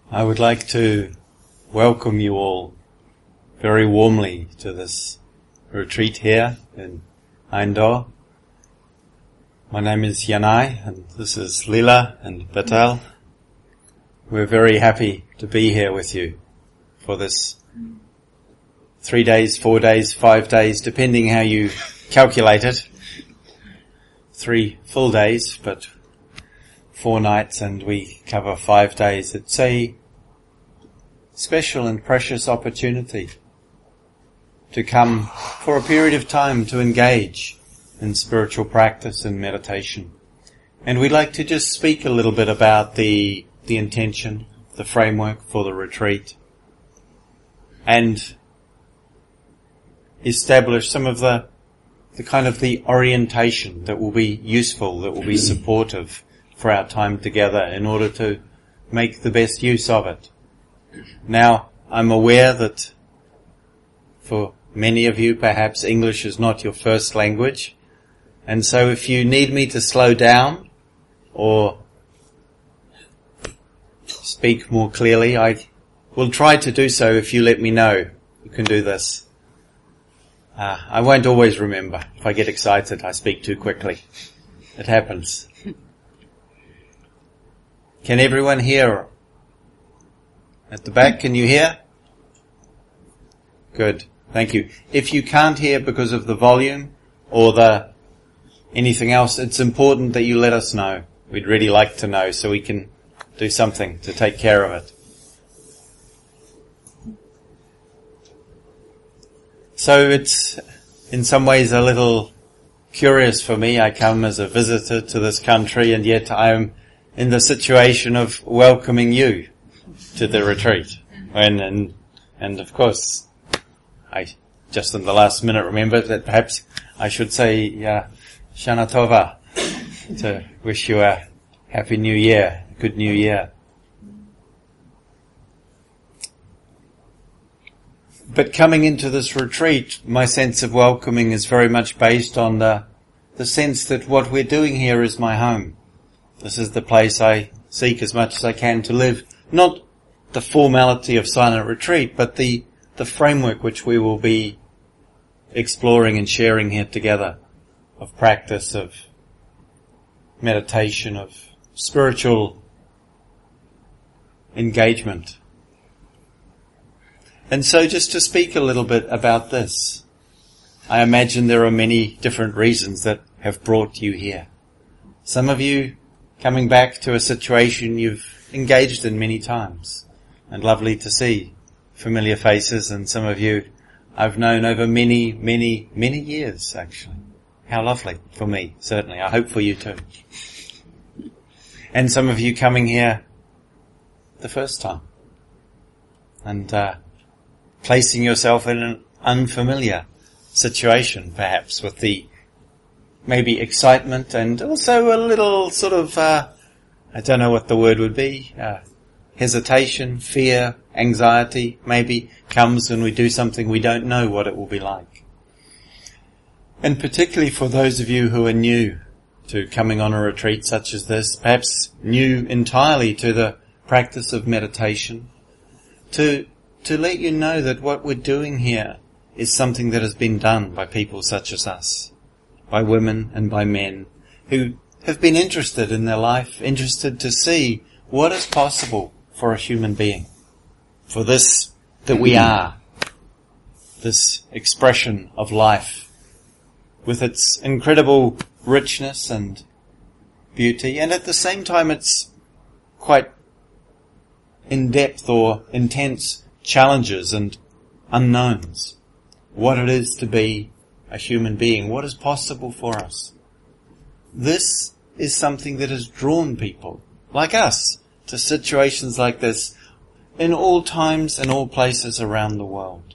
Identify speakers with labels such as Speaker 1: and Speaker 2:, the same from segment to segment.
Speaker 1: I would like to welcome you all very warmly to this retreat here in Indore. My name is Yanai and this is Lila and Batal. We're very happy to be here with you for this 3 days, 4 days, 5 days, depending how you calculate it. 3 full days, but 4 nights, and we cover 5 days. It's a special and precious opportunity to come for a period of time to engage in spiritual practice and meditation. And we'd like to just speak a little bit about the intention, the framework for the retreat, and establish some of the kind of the orientation that will be useful, that will be supportive for our time together in order to make the best use of it. Now, I'm aware that for many of you, perhaps English is not your first language, and so if you need me to slow down or speak more clearly, I will try to do so if you let me know. You can do this. I won't always remember. If I get excited, I speak too quickly. It happens. Can everyone hear? At the back, can you hear? Good. Thank you. If you can't hear because of the volume or anything else, it's important that you let us know. We'd really like to know so we can do something to take care of it. So it's in some ways a little curious for me. I come as a visitor to this country, and yet I'm in the situation of welcoming you to the retreat. And of course, I just in the last minute remembered that perhaps I should say Shana Tova, to wish you a happy new year, a good new year. But coming into this retreat, my sense of welcoming is very much based on the sense that what we're doing here is my home. This is the place I seek as much as I can to live. Not the formality of silent retreat, but the framework which we will be exploring and sharing here together, of practice, of meditation, of spiritual engagement. And so just to speak a little bit about this, I imagine there are many different reasons that have brought you here. Some of you coming back to a situation you've engaged in many times, and lovely to see familiar faces, and some of you I've known over many, many, many years actually. How lovely for me, certainly. I hope for you too. And some of you coming here the first time, and placing yourself in an unfamiliar situation, perhaps, with the maybe excitement and also a little sort of, I don't know what the word would be, hesitation, fear, anxiety, maybe comes when we do something we don't know what it will be like. And particularly for those of you who are new to coming on a retreat such as this, perhaps new entirely to the practice of meditation, to let you know that what we're doing here is something that has been done by people such as us, by women and by men who have been interested in their life, interested to see what is possible for a human being, for this that we are, this expression of life with its incredible richness and beauty, and at the same time it's quite in-depth or intense challenges and unknowns. What it is to be a human being, what is possible for us. This is something that has drawn people like us to situations like this in all times and all places around the world.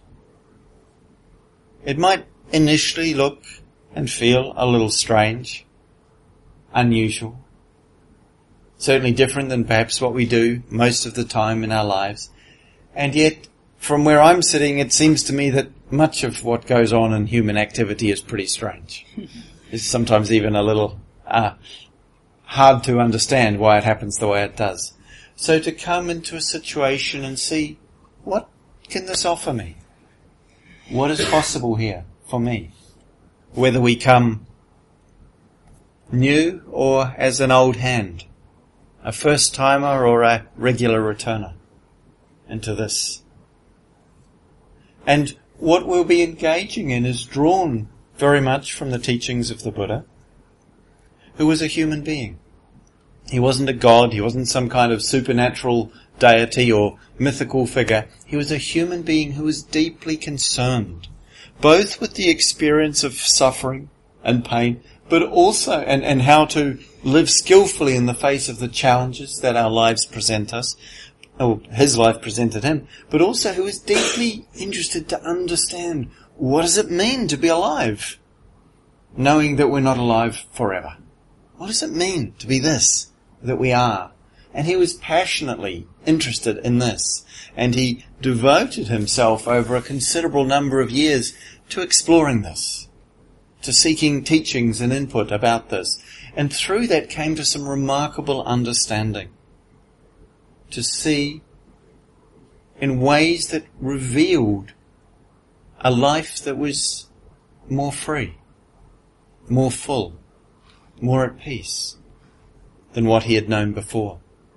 Speaker 1: It might initially look and feel a little strange, unusual, certainly different than perhaps what we do most of the time in our lives. And yet, from where I'm sitting, it seems to me that much of what goes on in human activity is pretty strange. It's sometimes even a little hard to understand why it happens the way it does. So to come into a situation and see, what can this offer me? What is possible here for me? Whether we come new or as an old hand, a first timer or a regular returner into this. And what we'll be engaging in is drawn very much from the teachings of the Buddha, who was a human being. He wasn't a god, he wasn't some kind of supernatural deity or mythical figure. He was a human being who was deeply concerned, both with the experience of suffering and pain, but also, and how to live skillfully in the face of the challenges that our lives present us, or his life presented him, but also who is deeply interested to understand, what does it mean to be alive, knowing that we're not alive forever? What does it mean to be this, that we are? And he was passionately interested in this, and he devoted himself over a considerable number of years to exploring this, to seeking teachings and input about this. And through that came to some remarkable understanding, to see in ways that revealed a life that was more free, more full, more at peace than what he had known before.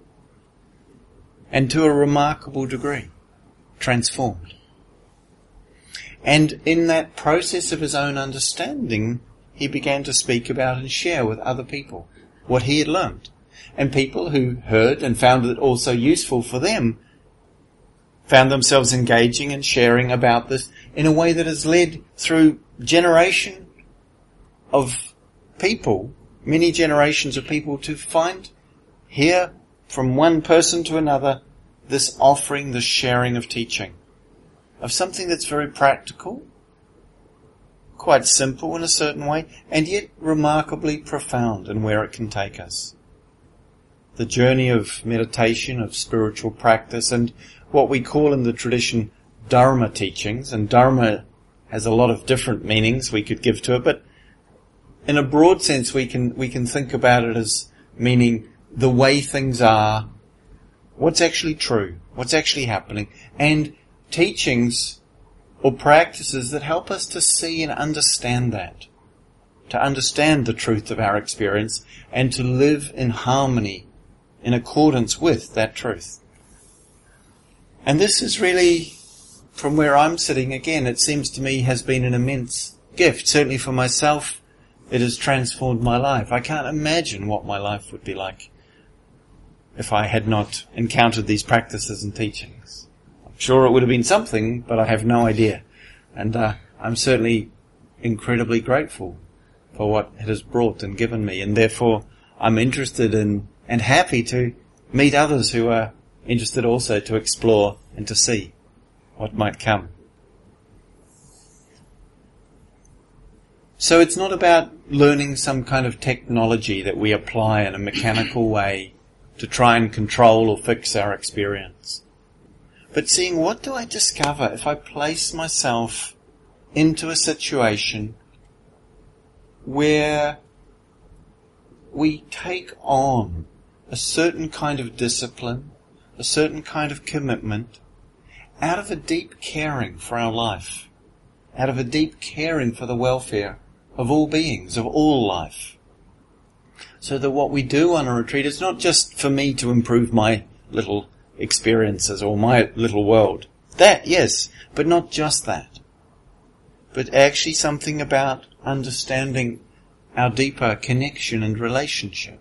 Speaker 1: And to a remarkable degree, transformed. And in that process of his own understanding, he began to speak about and share with other people what he had learned. And people who heard and found it also useful for them found themselves engaging and sharing about this in a way that has led through generation of people, many generations of people, to find here from one person to another this offering, this sharing of teaching, of something that's very practical, quite simple in a certain way, and yet remarkably profound in where it can take us. The journey of meditation, of spiritual practice, and what we call in the tradition Dharma teachings, and Dharma has a lot of different meanings we could give to it, but in a broad sense we can think about it as meaning the way things are, what's actually true, what's actually happening, and teachings or practices that help us to see and understand that, to understand the truth of our experience and to live in harmony, in accordance with that truth. And this is really, from where I'm sitting, again, it seems to me has been an immense gift. Certainly for myself, it has transformed my life. I can't imagine what my life would be like if I had not encountered these practices and teachings. I'm sure it would have been something, but I have no idea. And I'm certainly incredibly grateful for what it has brought and given me. And therefore, I'm interested in and happy to meet others who are interested also to explore and to see what might come. So it's not about learning some kind of technology that we apply in a mechanical way to try and control or fix our experience, but seeing, what do I discover if I place myself into a situation where we take on a certain kind of discipline, a certain kind of commitment, out of a deep caring for our life, out of a deep caring for the welfare of all beings, of all life. So that what we do on a retreat is not just for me to improve my little experiences or my little world. That, yes, but not just that. But actually something about understanding our deeper connection and relationship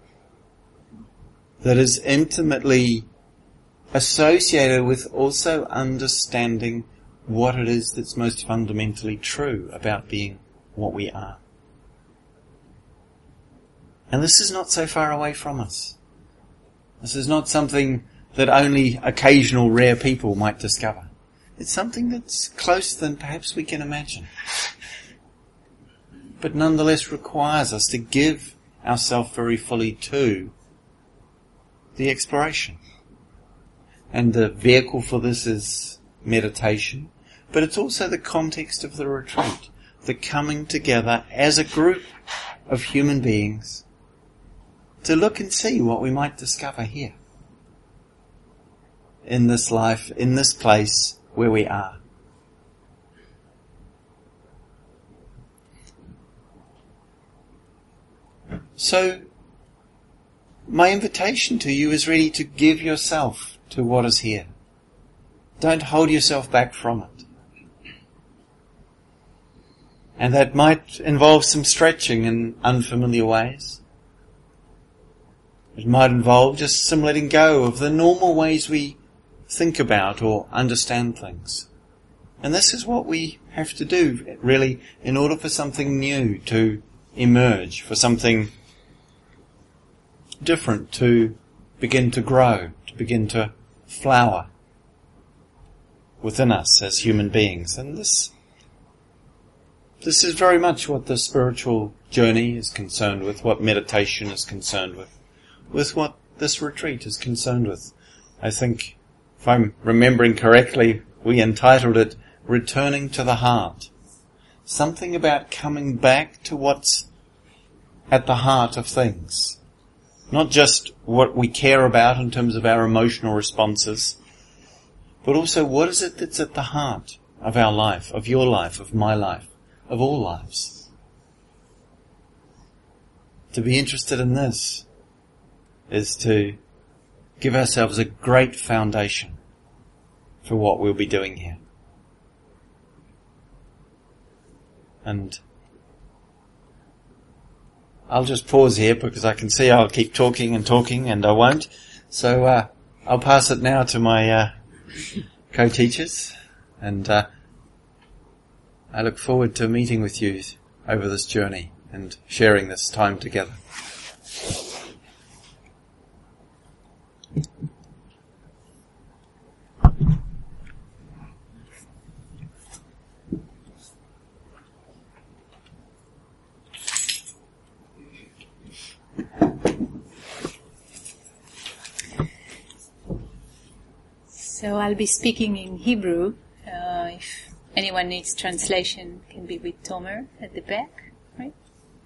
Speaker 1: that is intimately associated with also understanding what it is that's most fundamentally true about being what we are. And this is not so far away from us. This is not something that only occasional rare people might discover. It's something that's closer than perhaps we can imagine, but nonetheless requires us to give ourselves very fully to the exploration. And the vehicle for this is meditation, but it's also the context of the retreat, the coming together as a group of human beings to look and see what we might discover here. in this life, in this place where we are. So, my invitation to you is really to give yourself to what is here. Don't hold yourself back from it. And that might involve some stretching in unfamiliar ways. It might involve just some letting go of the normal ways we think about or understand things. And this is what we have to do, really, in order for something new to emerge, for something different to begin to grow, to begin to flower within us as human beings. And this is very much what the spiritual journey is concerned with, what meditation is concerned with what this retreat is concerned with. I think, if I'm remembering correctly, we entitled it Returning to the Heart. Something about coming back to what's at the heart of things. Not just what we care about in terms of our emotional responses, but also what is it that's at the heart of our life, of your life, of my life, of all lives. To be interested in this is to give ourselves a great foundation for what we'll be doing here. And I'll just pause here because I can see I'll keep talking and I won't. So I'll pass it now to my co-teachers, and I look forward to meeting with you over this journey and sharing this time together.
Speaker 2: So I'll be speaking in Hebrew. If anyone needs translation, it can be with Tomer at the back. Right?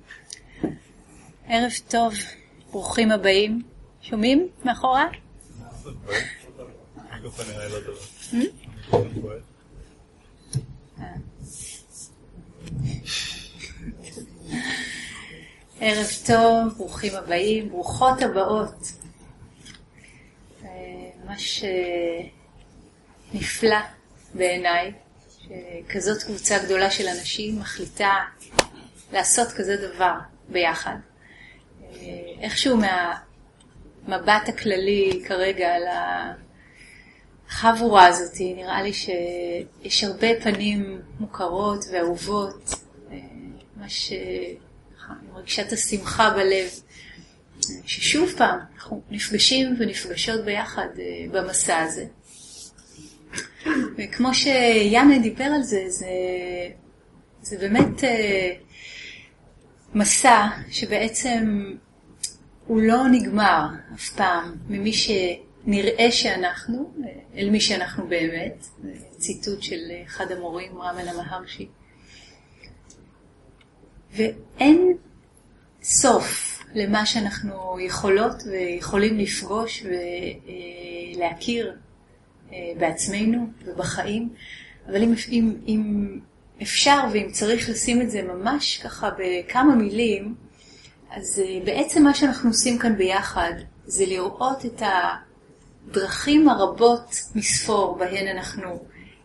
Speaker 2: ערב טוב, ברוכים הבאים. שומעים מאחורה? ערב טוב, ברוכים הבאים, ברוכות הבאות. ממש נפלא בעיניי, שכזאת קבוצה גדולה של אנשים מחליטה לעשות כזה דבר ביחד. איכשהו מהמבט הכללי כרגע על החבורה הזאת, נראה לי שיש הרבה פנים מוכרות ואהובות, ממש מרגישת השמחה בלב, ששוב פעם אנחנו נפגשים ונפגשות ביחד במסע הזה. וכמו שיאנה דיבר על זה, זה באמת מסע שבעצם הוא לא נגמר אף פעם ממי שנראה שאנחנו, אל מי שאנחנו באמת. ציטוט של אחד המורים, רמנה מהרשי. ואין סוף למה שאנחנו יכולות ויכולים לפגוש ולהכיר בעצמנו ובחיים. אבל אם אפשר ואם צריך לשים את זה ממש ככה בכמה מילים, אז בעצם מה שאנחנו עושים כאן ביחד זה לראות את הדרכים הרבות מספור בהן אנחנו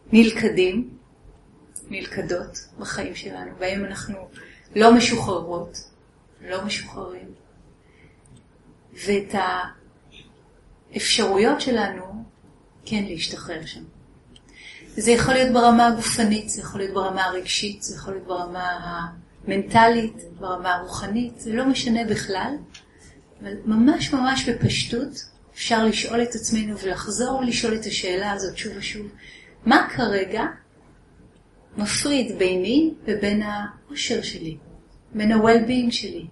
Speaker 2: נלכדות בחיים שלנו, בהם אנחנו לא משוחררות, לא משוחררים. ואת האפשרויות שלנו כן להשתחרר שם. זה יכול להיות ברמה הגופנית, זה יכול להיות ברמה הרגשית, זה יכול להיות ברמה המנטלית, ברמה הרוחנית, זה לא משנה בכלל, אבל ממש ממש בפשטות אפשר לשאול את עצמנו ולחזור ולשאול את השאלה הזאת שוב ושוב. מה כרגע מפריד ביני ובין האושר שלי, בין ה-well-being שלי?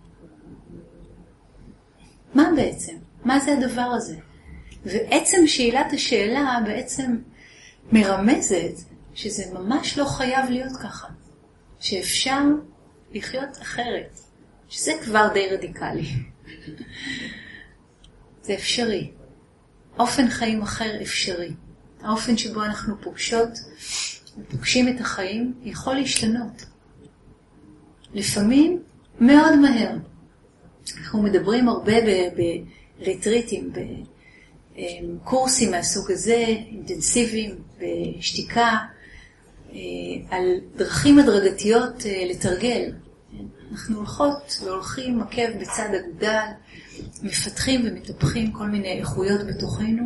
Speaker 2: מה בעצם? מה זה הדבר הזה? ועצם שאלת השאלה בעצם מרמזת שזה ממש לא חייב להיות ככה. שאפשר לחיות אחרת. שזה כבר די רדיקלי. זה אפשרי. אופן חיים אחר אפשרי. האופן שבו אנחנו פוגשים את החיים יכול להשתנות. לפעמים מאוד מהר. אנחנו מדברים הרבה בריטריטים, בקורסים מהסוג הזה, אינטנסיביים, בשתיקה, על דרכים הדרגתיות לתרגל. אנחנו הולכות והולכים עקב בצד אגודל, מפתחים ומטפחים כל מיני איכויות בתוכנו.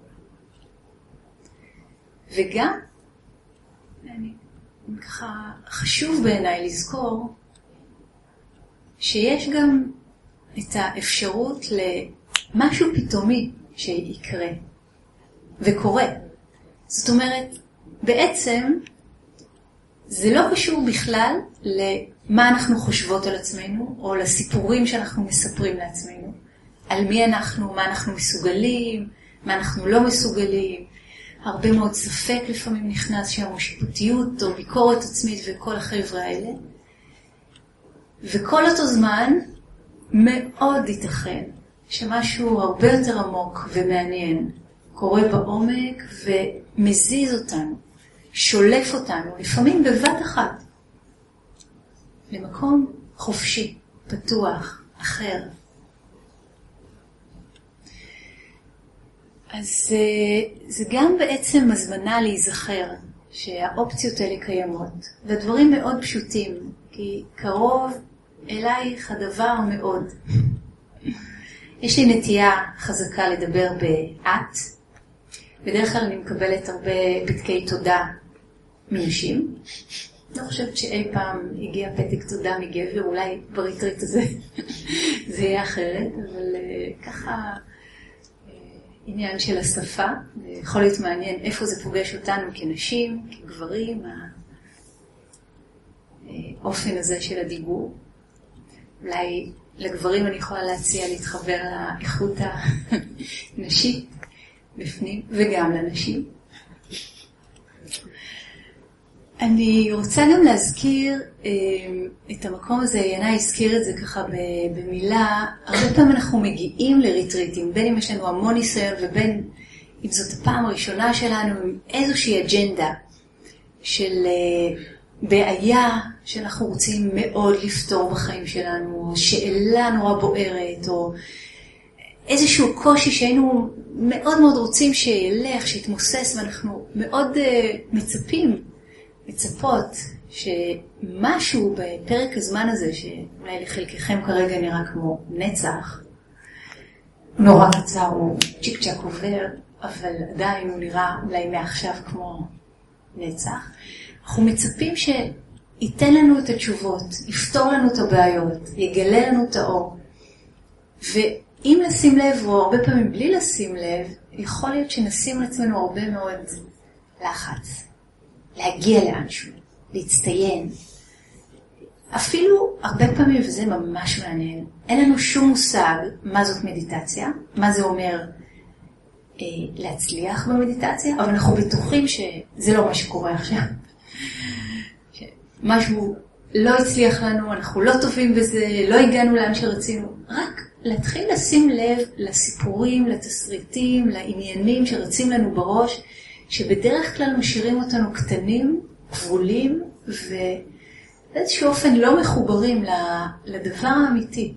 Speaker 2: וגם, ככה חשוב בעיניי לזכור, שיש גם את האפשרות למשהו פתאומי שיקרה וקורה. זאת אומרת, בעצם זה לא קשור בכלל למה אנחנו חושבות על עצמנו, או לסיפורים שאנחנו מספרים לעצמנו, על מי אנחנו, מה אנחנו מסוגלים, מה אנחנו לא מסוגלים. הרבה מאוד ספק לפעמים נכנס שם, או שיפוטיות, או ביקורת עצמית וכל החבר'ה האלה. וכל אותו זמן מאוד ייתכן שמשהו הרבה יותר עמוק ומעניין קורה בעומק ומזיז אותנו, שולף אותנו, לפעמים בבת אחת, למקום חופשי, פתוח, אחר. אז זה גם בעצם הזמנה להיזכר שהאופציות האלה קיימות, והדברים מאוד פשוטים, כי קרוב אלייך הדבר מאוד. יש לי נטייה חזקה לדבר באת. בדרך כלל אני מקבלת הרבה פתקי תודה מנשים. לא חושבת שאי פעם הגיע פתק תודה מגבר, אולי בריטריט הזה זה יהיה אחרת, אבל ככה עניין של השפה. יכול להיות מעניין איפה זה פוגש אותנו כנשים, כגברים, האופן הזה של הדיבור. אולי לגברים אני יכולה להציע להתחבר לאיכות הנשית בפנים, וגם לנשים. אני רוצה גם להזכיר את המקום הזה, ינאי הזכיר את זה ככה במילה, הרבה פעמים אנחנו מגיעים לריטריטים, בין אם יש לנו המון ניסיון ובין אם זאת הפעם הראשונה שלנו עם איזושהי אג'נדה של בעיה שאנחנו רוצים מאוד לפתור בחיים שלנו, או שאלה נורא בוערת, או איזשהו קושי שהיינו מאוד מאוד רוצים שילך, שיתמוסס, ואנחנו מאוד מצפות שמשהו בפרק הזמן הזה, שאולי לחלקכם כרגע נראה כמו נצח, נורא קצר, הוא צ'יק צ'ק עובר, אבל עדיין הוא נראה אולי מעכשיו כמו נצח. אנחנו מצפים שייתן לנו את התשובות, יפתור לנו את הבעיות, יגלה לנו את האור. ואם לשים לב, או הרבה פעמים בלי לשים לב, יכול להיות שנשים לעצמנו הרבה מאוד לחץ. להגיע לאנשהו, להצטיין. אפילו הרבה פעמים, וזה ממש מעניין, אין לנו שום מושג מה זאת מדיטציה, מה זה אומר להצליח במדיטציה, אבל אנחנו בטוחים שזה לא מה שקורה עכשיו. משהו לא הצליח לנו, אנחנו לא טובים בזה, לא הגענו לאן שרצינו. רק להתחיל לשים לב לסיפורים, לתסריטים, לעניינים שרצים לנו בראש, שבדרך כלל משאירים אותנו קטנים, גבולים, ובאיזשהו אופן לא מחוברים לדבר האמיתי.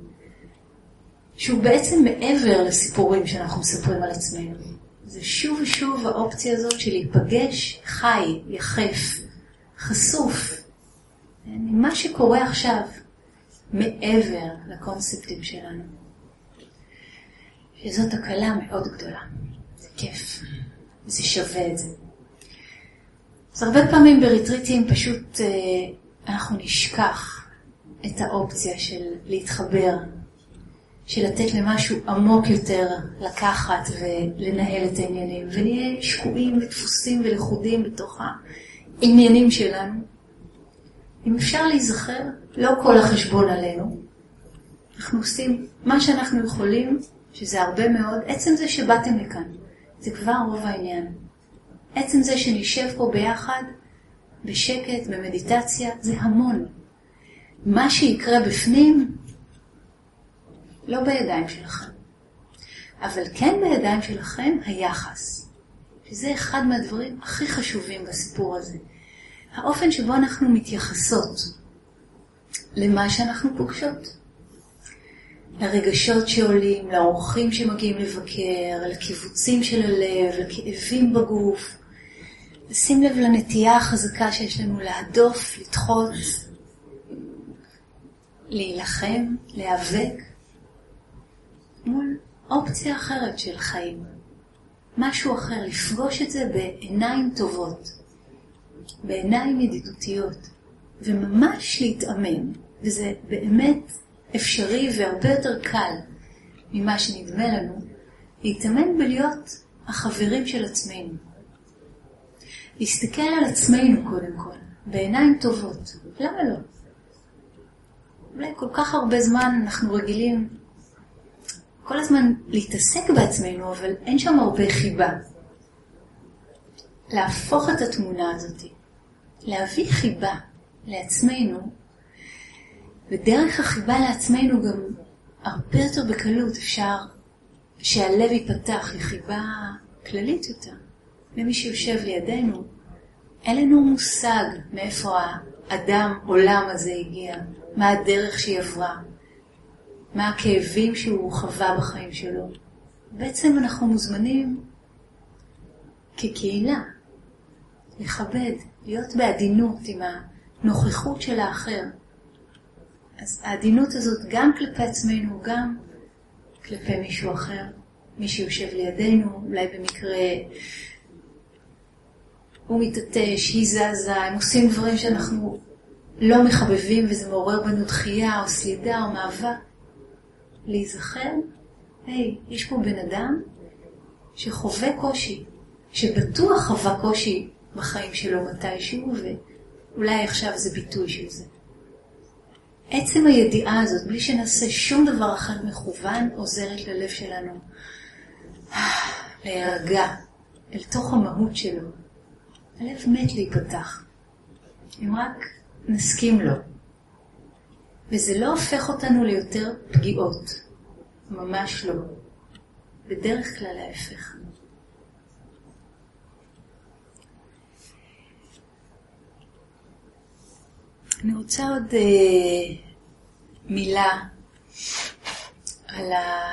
Speaker 2: שהוא בעצם מעבר לסיפורים שאנחנו מספרים על עצמנו. זה שוב ושוב האופציה הזאת של להיפגש חי, יחף, חשוף, מה שקורה עכשיו, מעבר לקונספטים שלנו. שזאת הקלה מאוד גדולה. זה כיף. זה שווה את זה. אז הרבה פעמים בריטריטים פשוט אנחנו נשכח את האופציה של להתחבר, של לתת למשהו עמוק יותר לקחת ולנהל את העניינים, ונהיה שקועים ודפוסים ולכודים בתוך העניינים שלנו. אם אפשר להיזכר, לא כל החשבון עלינו. אנחנו עושים מה שאנחנו יכולים, שזה הרבה מאוד. עצם זה שבאתם לכאן, זה כבר רוב העניין. עצם זה שנשב פה ביחד, בשקט, במדיטציה, זה המון. מה שיקרה בפנים, לא בידיים שלכם. אבל כן בידיים שלכם היחס. שזה אחד מהדברים הכי חשובים בסיפור הזה. האופן שבו אנחנו מתייחסות למה שאנחנו פוגשות. לרגשות שעולים, לאורחים שמגיעים לבקר, לקיבוצים של הלב, לכאבים בגוף. לשים לב לנטייה החזקה שיש לנו להדוף, לדחות, להילחם, להיאבק, מול אופציה אחרת של חיים. משהו אחר, לפגוש את זה בעיניים טובות, בעיניים ידידותיות, וממש להתאמן. וזה באמת אפשרי והרבה יותר קל ממה שנדמה לנו, להתאמן בלהיות החברים של עצמנו. להסתכל על עצמנו קודם כל, בעיניים טובות. למה לא? אולי כל כך הרבה זמן אנחנו רגילים כל הזמן להתעסק בעצמנו, אבל אין שם הרבה חיבה. להפוך את התמונה הזאת, להביא חיבה לעצמנו, ודרך החיבה לעצמנו גם הרבה יותר בקלות אפשר שהלב ייפתח לחיבה כללית יותר. למי שיושב לידינו, אין לנו מושג מאיפה האדם עולם הזה הגיע, מה הדרך שהיא עברה, מה הכאבים שהוא חווה בחיים שלו. בעצם אנחנו מוזמנים כקהילה לכבד, להיות בעדינות עם הנוכחות של האחר. אז העדינות הזאת גם כלפי עצמנו, גם כלפי מישהו אחר, מי שיושב לידינו, אולי במקרה הוא מתעטש, היא זזה, הם עושים דברים שאנחנו לא מחבבים וזה מעורר בנו דחייה או סלידה או מאבק. להיזכר, יש פה בן אדם שחווה קושי, שבטוח חווה קושי בחיים שלו מתישהו, ואולי עכשיו זה ביטוי של זה. עצם הידיעה הזאת, בלי שנעשה שום דבר אחר מכוון, עוזרת ללב שלנו להירגע אל תוך המהות שלו. הלב מת להיפתח, אם רק נסכים לו. וזה לא הופך אותנו ליותר פגיעות, ממש לא. בדרך כלל ההפך. אני רוצה עוד מילה על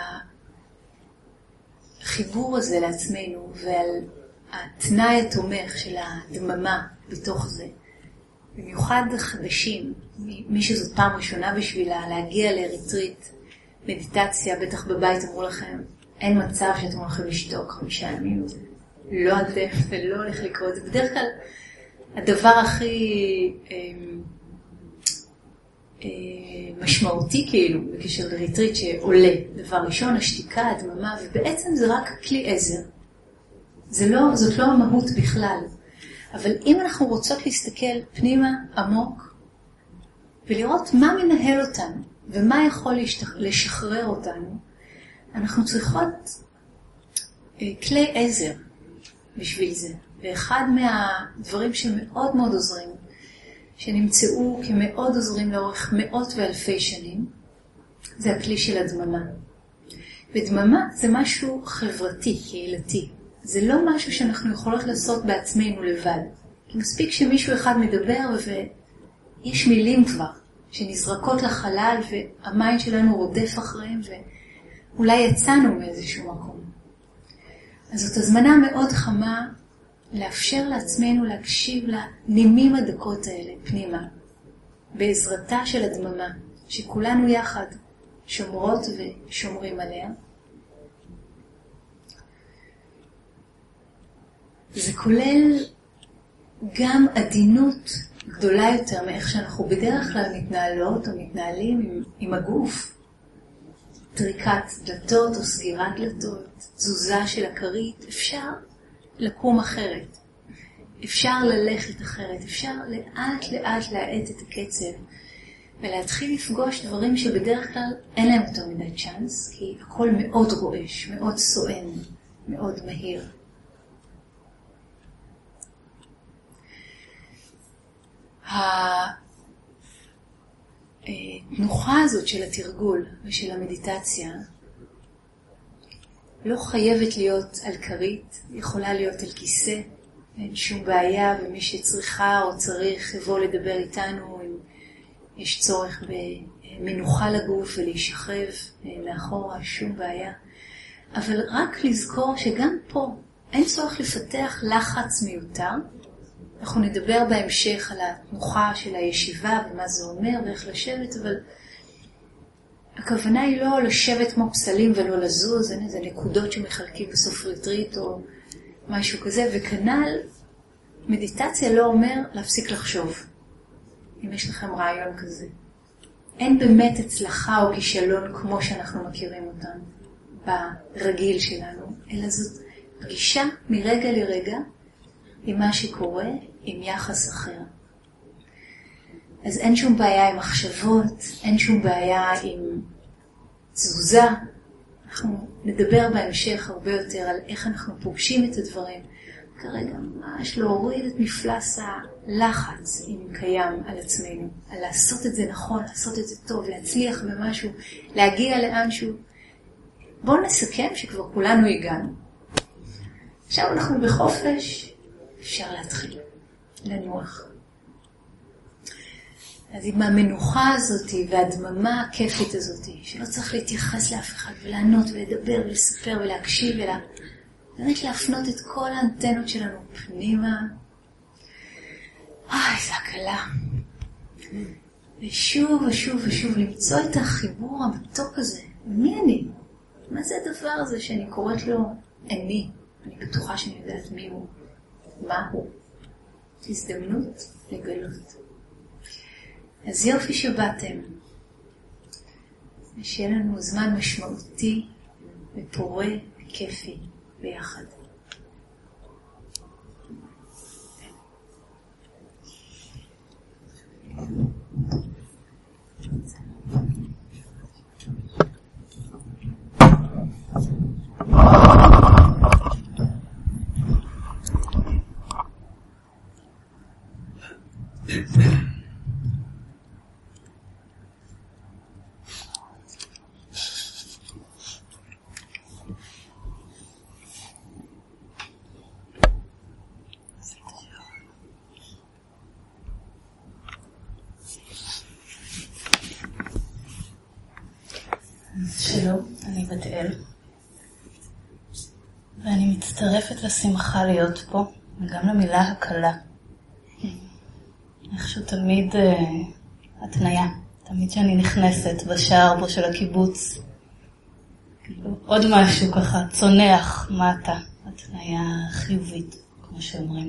Speaker 2: החיבור הזה לעצמנו ועל התנאי התומך של הדממה בתוך זה. במיוחד חדשים, מי שזאת פעם ראשונה בשבילה, להגיע לריטריט, מדיטציה, בטח בבית אמרו לכם, אין מצב שאתם הולכים לשתוק 5 ימים, לא עדף ולא הולך לקרות. זה בדרך כלל הדבר הכי משמעותי כאילו, בקשר לריטריט שעולה. דבר ראשון, השתיקה, הדממה, ובעצם זה רק כלי עזר. זאת לא המהות בכלל. אבל אם אנחנו רוצות להסתכל פנימה עמוק, ולראות מה מנהל אותנו, ומה יכול לשחרר אותנו, אנחנו צריכות כלי עזר בשביל זה. ואחד מהדברים שמאוד מאוד עוזרים, שנמצאו כמאוד עוזרים לאורך מאות ואלפי שנים, זה הכלי של הדממה. ודממה זה משהו חברתי, קהילתי. זה לא משהו שאנחנו יכולות לעשות בעצמנו לבד. כי מספיק שמישהו אחד מדבר ויש מילים כבר שנזרקות לחלל והמיינד שלנו רודף אחריהם ואולי יצאנו מאיזשהו מקום. אז זאת הזמנה מאוד חמה לאפשר לעצמנו להקשיב לנימים הדקות האלה פנימה, בעזרתה של הדממה, שכולנו יחד שומרות ושומרים עליה. זה כולל גם עדינות גדולה יותר מאיך שאנחנו בדרך כלל מתנהלות או מתנהלים עם הגוף. טריקת דלתות או סגירת דלתות, תזוזה של הכרית, אפשר לקום אחרת. אפשר ללכת אחרת, אפשר לאט לאט להאט את הקצב ולהתחיל לפגוש דברים שבדרך כלל אין להם יותר מדי צ'אנס, כי הכל מאוד רועש, מאוד סואן, מאוד מהיר. התנוחה הזאת של התרגול ושל המדיטציה לא חייבת להיות על כרית, יכולה להיות על כיסא, אין שום בעיה, ומי שצריכה או צריך יבוא לדבר איתנו אם יש צורך במנוחה לגוף ולהישכב מאחורה, שום בעיה. אבל רק לזכור שגם פה אין צורך לפתח לחץ מיותר. אנחנו נדבר בהמשך על התנוחה של הישיבה ומה זה אומר ואיך לשבת, אבל הכוונה היא לא לשבת כמו פסלים ולא לזוז, אין איזה נקודות שמחלקים בסוף ריטריט או משהו כזה, וכנ"ל מדיטציה לא אומר להפסיק לחשוב, אם יש לכם רעיון כזה. אין באמת הצלחה או כישלון כמו שאנחנו מכירים אותם ברגיל שלנו, אלא זאת פגישה מרגע לרגע עם מה שקורה, עם יחס אחר. אז אין שום בעיה עם מחשבות, אין שום בעיה עם תזוזה. אנחנו נדבר בהמשך הרבה יותר על איך אנחנו פוגשים את הדברים. כרגע ממש להוריד את מפלס הלחץ, אם קיים, על עצמנו. על לעשות את זה נכון, לעשות את זה טוב, להצליח במשהו, להגיע לאנשהו. בואו נסכם שכבר כולנו הגענו. עכשיו אנחנו בחופש, אפשר להתחיל לנוח. אז עם המנוחה הזאת והדממה הכיפית הזאת, שלא צריך להתייחס לאף אחד ולענות ולדבר ולספר ולהקשיב, אלא באמת להפנות את כל האנטנות שלנו פנימה. איזה הקלה. ושוב ושוב ושוב למצוא את החיבור המתוק הזה. מי אני? מה זה הדבר הזה שאני קוראת לו אני? אני בטוחה שאני יודעת מי הוא. מה הוא? הזדמנות לגלות. אז יופי שבאתם. ושיהיה לנו זמן משמעותי ופורה וכיפי ביחד.
Speaker 3: שלום, אני בת אל, ואני מצטרפת לשמחה להיות פה, וגם למילה הקלה. איכשהו תמיד התניה, תמיד שאני נכנסת בשער פה של הקיבוץ, עוד משהו ככה צונח מטה, התניה חיובית, כמו שאומרים.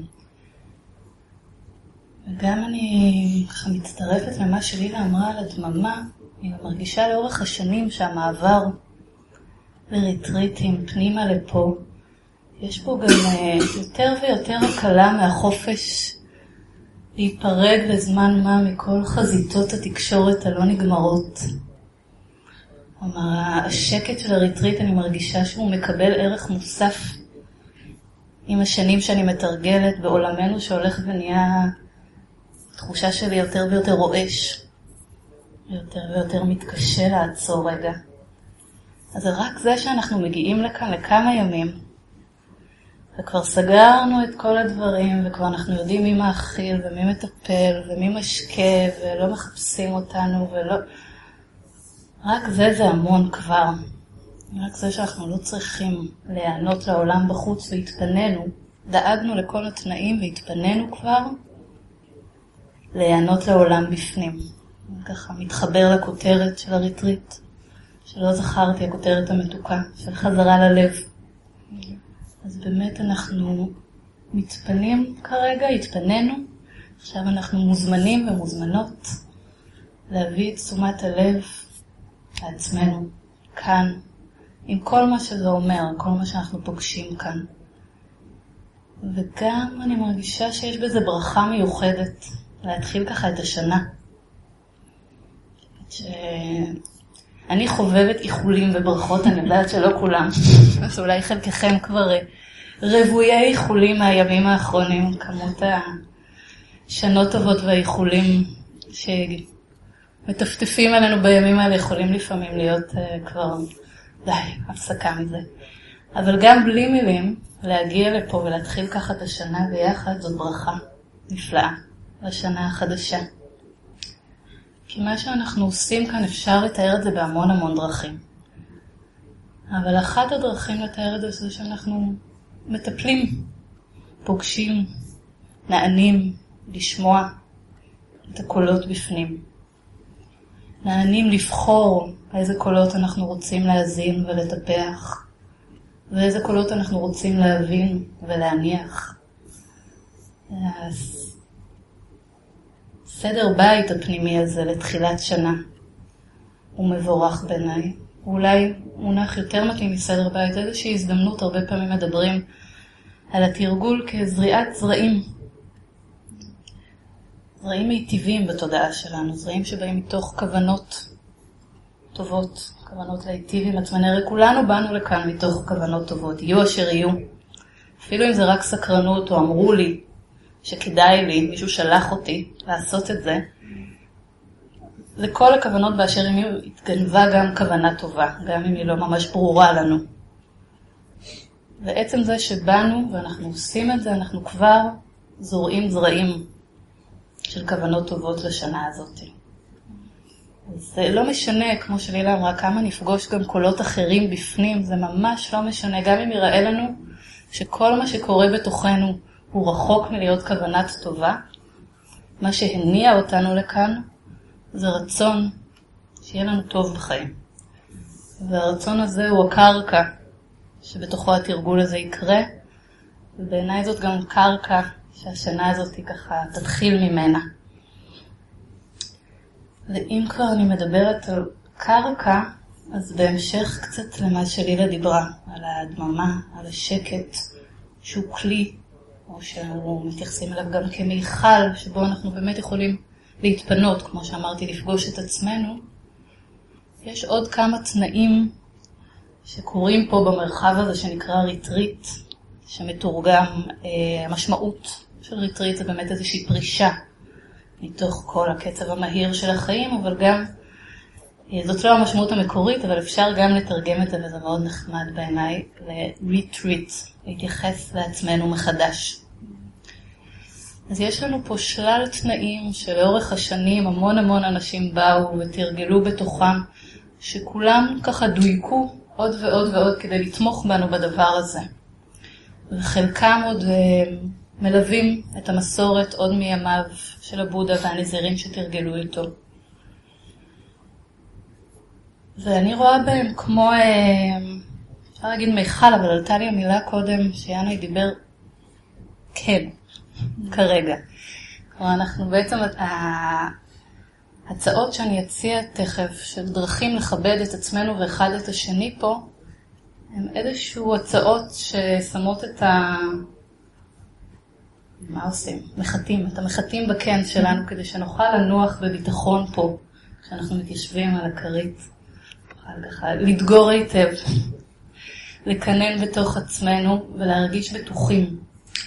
Speaker 3: וגם אני ככה מצטרפת למה שלילה אמרה על הדממה, אני מרגישה לאורך השנים שהמעבר לריטריטים פנימה לפה, יש פה גם יותר ויותר הקלה מהחופש להיפרד לזמן מה מכל חזיתות התקשורת הלא נגמרות. כלומר, השקט של הריטריט אני מרגישה שהוא מקבל ערך מוסף עם השנים שאני מתרגלת בעולמנו שהולך ונהיה תחושה שלי יותר ויותר רועש. יותר ויותר מתקשה לעצור רגע. אז רק זה שאנחנו מגיעים לכאן לכמה ימים, וכבר סגרנו את כל הדברים, וכבר אנחנו יודעים מי מאכיל ומי מטפל ומי משקה, ולא מחפשים אותנו, ולא... רק זה המון כבר. רק זה שאנחנו לא צריכים להיענות לעולם בחוץ והתפנינו, דאגנו לכל התנאים והתפנינו כבר, להיענות לעולם בפנים. ככה מתחבר לכותרת של הריטריט, שלא זכרתי, הכותרת המתוקה, של חזרה ללב. אז באמת אנחנו מתפנים כרגע, התפנינו, עכשיו אנחנו מוזמנים ומוזמנות להביא את תשומת הלב לעצמנו, כאן, עם כל מה שזה אומר, כל מה שאנחנו פוגשים כאן. וגם אני מרגישה שיש בזה ברכה מיוחדת, להתחיל ככה את השנה. שאני חובבת איחולים וברכות, אני יודעת שלא כולם, אז אולי חלקכם כבר רבויי איחולים מהימים האחרונים, כמות השנות טובות והאיחולים שמטפטפים עלינו בימים האלה יכולים לפעמים להיות כבר די, הפסקה מזה. אבל גם בלי מילים, להגיע לפה ולהתחיל ככה את השנה ביחד, זאת ברכה נפלאה לשנה החדשה. כי מה שאנחנו עושים כאן אפשר לתאר את זה בהמון המון דרכים. אבל אחת הדרכים לתאר את זה זה שאנחנו מטפלים, פוגשים, נענים, לשמוע את הקולות בפנים. נענים לבחור איזה קולות אנחנו רוצים להזין ולטפח, ואיזה קולות אנחנו רוצים להבין ולהניח. אז סדר בית הפנימי הזה לתחילת שנה הוא מבורך בעיניי. אולי מונח יותר מתאים מסדר בית, איזושהי הזדמנות, הרבה פעמים מדברים על התרגול כזריעת זרעים. זרעים מיטיבים בתודעה שלנו, זרעים שבאים מתוך כוונות טובות, כוונות להיטיב עם עצמנו. הרי כולנו באנו לכאן מתוך כוונות טובות, יהיו אשר יהיו. אפילו אם זה רק סקרנות או אמרו לי שכדאי לי, מישהו שלח אותי לעשות את זה, לכל הכוונות באשר אם התגנבה גם כוונה טובה, גם אם היא לא ממש ברורה לנו. ועצם זה שבאנו ואנחנו עושים את זה, אנחנו כבר זורעים זרעים של כוונות טובות לשנה הזאת. זה לא משנה, כמו שלילה אמרה, כמה נפגוש גם קולות אחרים בפנים, זה ממש לא משנה, גם אם יראה לנו שכל מה שקורה בתוכנו הוא רחוק מלהיות כוונת טובה, מה שהניע אותנו לכאן זה רצון שיהיה לנו טוב בחיים. והרצון הזה הוא הקרקע שבתוכו התרגול הזה יקרה, ובעיניי זאת גם קרקע שהשנה הזאת ככה תתחיל ממנה. ואם כבר אני מדברת על קרקע, אז בהמשך קצת למה שלילה דיברה, על הדממה, על השקט, שהוא כלי, או שאנחנו מתייחסים אליו גם כמיכל, שבו אנחנו באמת יכולים להתפנות, כמו שאמרתי, לפגוש את עצמנו. יש עוד כמה תנאים שקורים פה במרחב הזה שנקרא ריטריט, שמתורגם, המשמעות של ריטריט זה באמת איזושהי פרישה מתוך כל הקצב המהיר של החיים, אבל גם, זאת לא המשמעות המקורית, אבל אפשר גם לתרגם את זה, וזה מאוד נחמד בעיניי, ל-retreat, להתייחס לעצמנו מחדש. אז יש לנו פה שלל תנאים שלאורך השנים המון אנשים באו ותרגלו בתוכם, שכולם ככה דויקו עוד ועוד ועוד כדי לתמוך בנו בדבר הזה. וחלקם עוד מלווים את המסורת עוד מימיו של הבודה והנזירים שתרגלו איתו. ואני רואה בהם כמו, אפשר להגיד מיכל, אבל עלתה לי המילה קודם שיאנוי דיבר כן, כרגע. כלומר, אנחנו בעצם, ההצעות שאני אציע תכף של דרכים לכבד את עצמנו ואחד את השני פה, הם איזשהו הצעות ששמות את מה עושים? מחטים, את המחטים בקן שלנו, כדי שנוכל לנוח בביטחון פה, כשאנחנו מתיישבים על הכרית. לדגור היטב, לקנן בתוך עצמנו ולהרגיש בטוחים.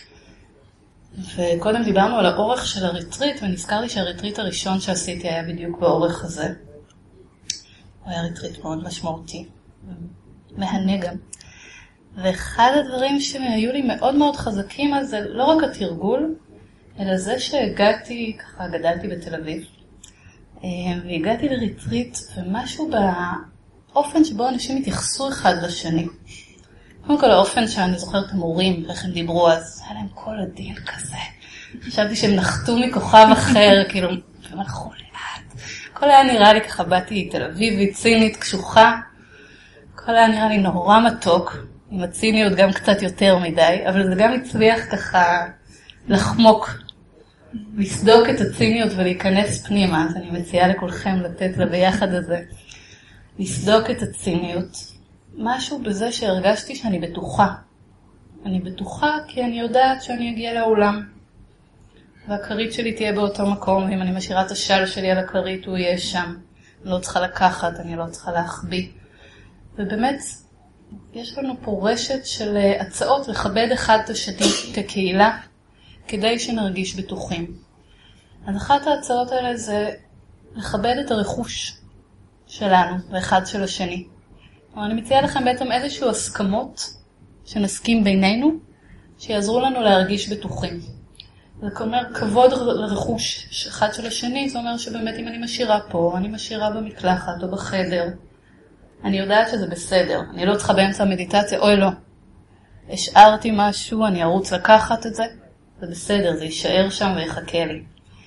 Speaker 3: וקודם דיברנו על האורך של הריטריט, ונזכר לי שהריטריט הראשון שעשיתי היה בדיוק באורך הזה. הוא היה ריטריט מאוד משמעותי, מהנה גם. ואחד הדברים שהיו לי מאוד מאוד חזקים אז זה לא רק התרגול, אלא זה שהגעתי, ככה גדלתי בתל אביב, והגעתי לריטריט, ומשהו באופן שבו אנשים התייחסו אחד לשני. קודם כל האופן שאני זוכרת המורים, איך הם דיברו אז, היה להם כל הדין כזה. חשבתי שהם נחתו מכוכב אחר, כאילו, הם הלכו לאט. הכל היה נראה לי ככה, באתי תל אביבית, צינית, קשוחה. הכל היה נראה לי נורא מתוק, עם הציניות גם קצת יותר מדי, אבל זה גם הצליח ככה לחמוק, לסדוק את הציניות ולהיכנס פנימה. אז אני מציעה לכולכם לתת לביחד הזה, לסדוק את הציניות. משהו בזה שהרגשתי שאני בטוחה. אני בטוחה כי אני יודעת שאני אגיע לאולם. והכרית שלי תהיה באותו מקום, ואם אני משאירה את השל שלי על הכרית, הוא יהיה שם. אני לא צריכה לקחת, אני לא צריכה להחביא. ובאמת, יש לנו פה רשת של הצעות לכבד אחד את השני כקהילה, כדי שנרגיש בטוחים. אז אחת ההצעות האלה זה לכבד את הרכוש שלנו, ואחד של השני. אני מציעה לכם בעצם איזשהו הסכמות שנסכים בינינו, שיעזרו לנו להרגיש בטוחים. זה אומר כבוד לרכוש אחד של השני, זה אומר שבאמת אם אני משאירה פה, אני משאירה במקלחת או בחדר, אני יודעת שזה בסדר. אני לא צריכה באמצע המדיטציה, אוי לא, השארתי משהו, אני ארוץ לקחת את זה, זה בסדר, זה יישאר שם ויחכה לי.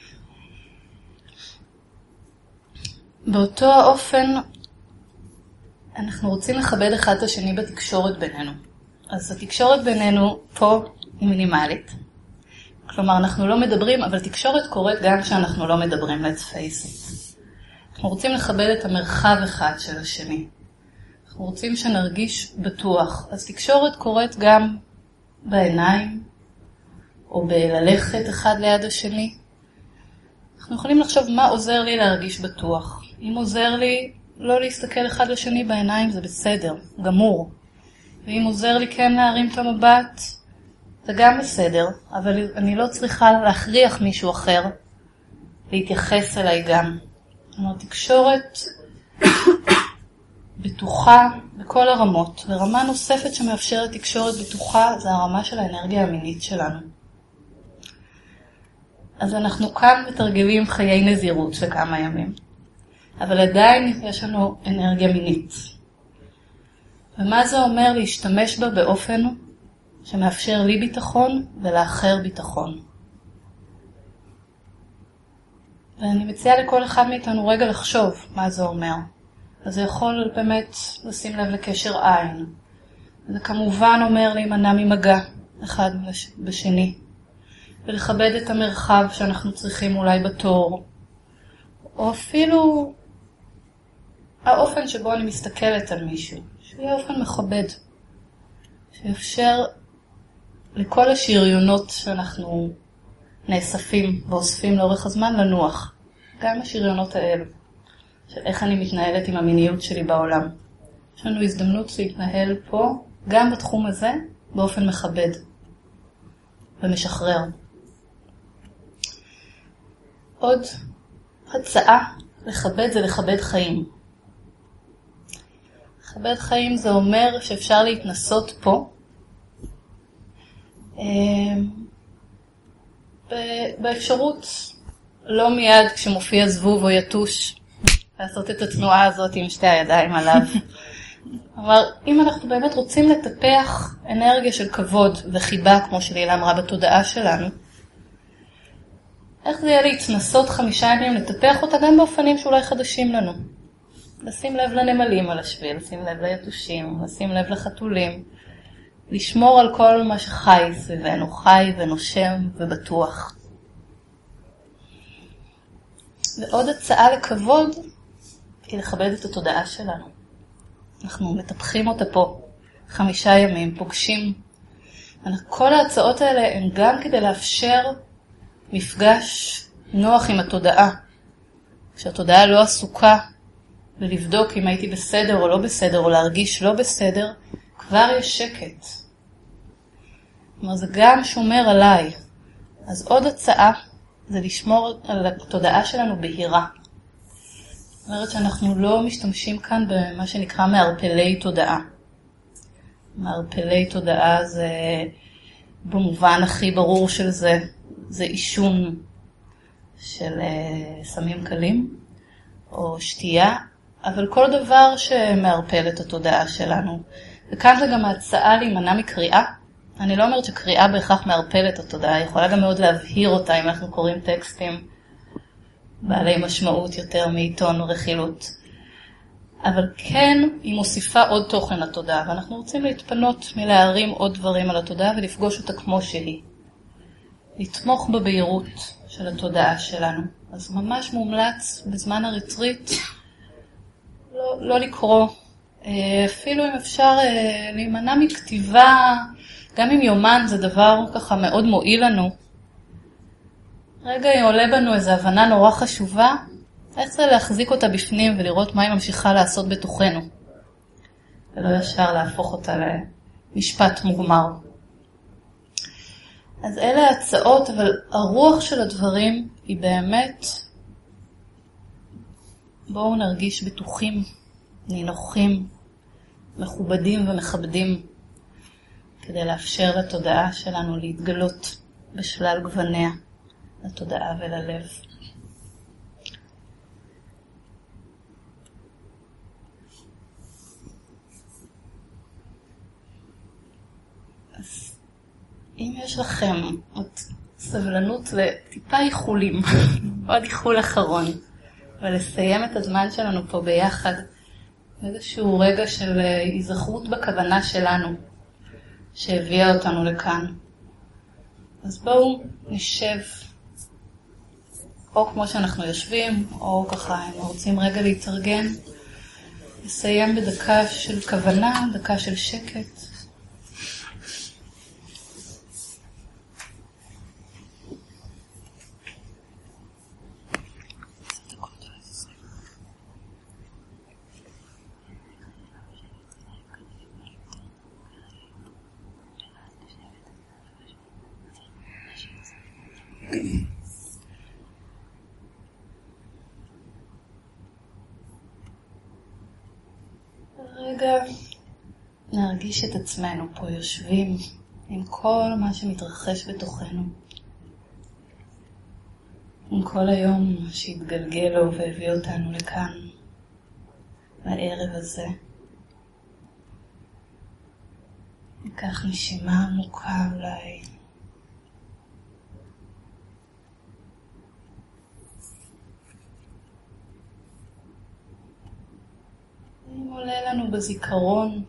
Speaker 3: באותו האופן, אנחנו רוצים לכבד אחד את השני בתקשורת בינינו. אז התקשורת בינינו פה היא מינימלית. כלומר, אנחנו לא מדברים, אבל תקשורת קורית גם כשאנחנו לא מדברים, let's face it. אנחנו רוצים לכבד את המרחב אחד של השני. אנחנו רוצים שנרגיש בטוח. אז תקשורת קורית גם בעיניים, או בללכת אחד ליד השני. אנחנו יכולים לחשוב מה עוזר לי להרגיש בטוח. אם עוזר לי לא להסתכל אחד לשני בעיניים, זה בסדר, גמור. ואם עוזר לי כן להרים את המבט, זה גם בסדר, אבל אני לא צריכה להכריח מישהו אחר להתייחס אליי גם. זאת אומרת, תקשורת בטוחה בכל הרמות. ורמה נוספת שמאפשרת תקשורת בטוחה זה הרמה של האנרגיה המינית שלנו. אז אנחנו כאן מתרגלים חיי נזירות של כמה ימים. אבל עדיין יש לנו אנרגיה מינית. ומה זה אומר להשתמש בה באופן שמאפשר לי ביטחון ולאחר ביטחון. ואני מציעה לכל אחד מאיתנו רגע לחשוב מה זה אומר. אז זה יכול באמת לשים לב לקשר עין. זה כמובן אומר להימנע ממגע אחד בשני. ולכבד את המרחב שאנחנו צריכים אולי בתור. או אפילו האופן שבו אני מסתכלת על מישהו. שיהיה אופן מכבד. שיאפשר לכל השריונות שאנחנו נאספים ואוספים לאורך הזמן לנוח. גם השריונות האלו. של איך אני מתנהלת עם המיניות שלי בעולם. יש לנו הזדמנות להתנהל פה, גם בתחום הזה, באופן מכבד ומשחרר. עוד הצעה לכבד זה לכבד חיים. לכבד חיים זה אומר שאפשר להתנסות פה, באפשרות לא מיד כשמופיע זבוב או יתוש, לעשות את התנועה הזאת עם שתי הידיים עליו. אבל אם אנחנו באמת רוצים לטפח אנרגיה של כבוד וחיבה, כמו שלילה אמרה בתודעה שלנו, איך זה יהיה להתנסות 5 ימים, לטפח אותה גם באופנים שאולי חדשים לנו. לשים לב לנמלים על השביל, לשים לב ליתושים, לשים לב לחתולים, לשמור על כל מה שחי סביבנו, חי ונושם ובטוח. ועוד הצעה לכבוד היא לכבד את התודעה שלנו. אנחנו מטפחים אותה פה 5 ימים, פוגשים. כל ההצעות האלה הן גם כדי לאפשר מפגש נוח עם התודעה. כשהתודעה לא עסוקה ולבדוק אם הייתי בסדר או לא בסדר, או להרגיש לא בסדר, כבר יש שקט. כלומר, זה גם שומר עליי. אז עוד הצעה זה לשמור על התודעה שלנו בהירה. זאת אומרת שאנחנו לא משתמשים כאן במה שנקרא מערפלי תודעה. מערפלי תודעה זה, במובן הכי ברור של זה, זה עישון של סמים קלים או שתייה, אבל כל דבר שמערפל את התודעה שלנו. וכאן זה גם ההצעה להימנע מקריאה. אני לא אומרת שקריאה בהכרח מערפל את התודעה, היא יכולה גם מאוד להבהיר אותה אם אנחנו קוראים טקסטים בעלי משמעות יותר מעיתון או רכילות. אבל כן, היא מוסיפה עוד תוכן לתודעה, ואנחנו רוצים להתפנות מלהרים עוד דברים על התודעה ולפגוש אותה כמו שהיא. לתמוך בבהירות של התודעה שלנו. אז ממש מומלץ בזמן הריטריט לא לקרוא. אפילו אם אפשר להימנע מכתיבה, גם אם יומן זה דבר ככה מאוד מועיל לנו. רגע עולה בנו איזו הבנה נורא חשובה, איך זה להחזיק אותה בפנים ולראות מה היא ממשיכה לעשות בתוכנו. ולא ישר להפוך אותה למשפט מוגמר. אז אלה הצעות, אבל הרוח של הדברים היא באמת, בואו נרגיש בטוחים, נינוחים, מכובדים ומכבדים. כדי לאפשר לתודעה שלנו להתגלות בשלל גווניה, לתודעה וללב. אז אם יש לכם עוד סבלנות לטיפה איחולים, עוד איחול אחרון, ולסיים את הזמן שלנו פה ביחד, איזשהו רגע של היזכרות בכוונה שלנו, שהביאה אותנו לכאן. אז בואו נשב, או כמו שאנחנו יושבים, או ככה, אם רוצים רגע להתארגן, נסיים בדקה של כוונה, דקה של שקט. רגע נרגיש את עצמנו פה יושבים עם כל מה שמתרחש בתוכנו, עם כל היום שהתגלגל לו והביא אותנו לכאן, לערב הזה. ניקח נשימה עמוקה אולי. אם עולה לנו בזיכרון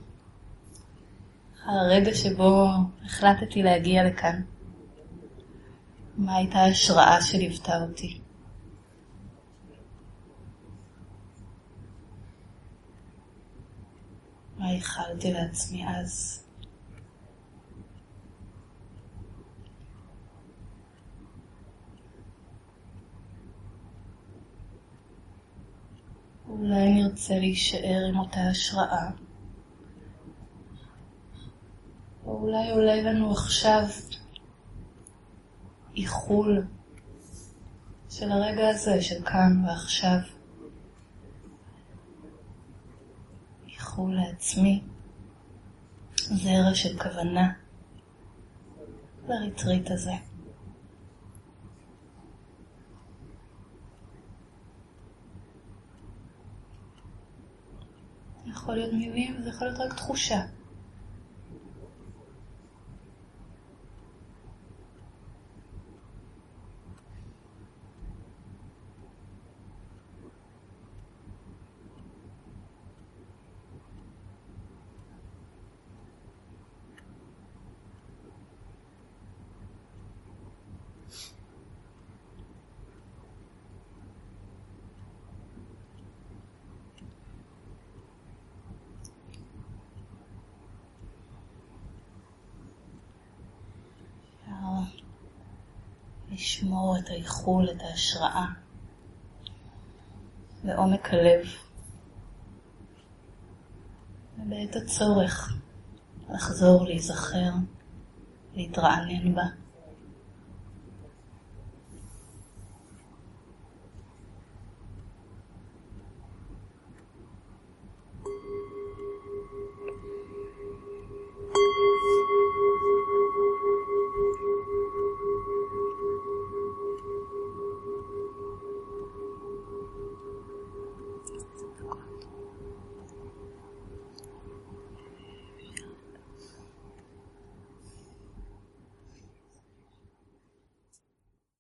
Speaker 3: הרגע שבו החלטתי להגיע לכאן, מה הייתה ההשראה שליוותה אותי? מה ייחלתי לעצמי אז? אולי נרצה להישאר עם אותה השראה. או אולי עולה לנו עכשיו איחול של הרגע הזה, של כאן ועכשיו. איחול לעצמי, זרע של כוונה לריטריט הזה. יכול להיות מילים, וזה יכול להיות רק תחושה. לשמור את האיחול, את ההשראה בעומק הלב, ובעת הצורך לחזור, להיזכר, להתרענן בה.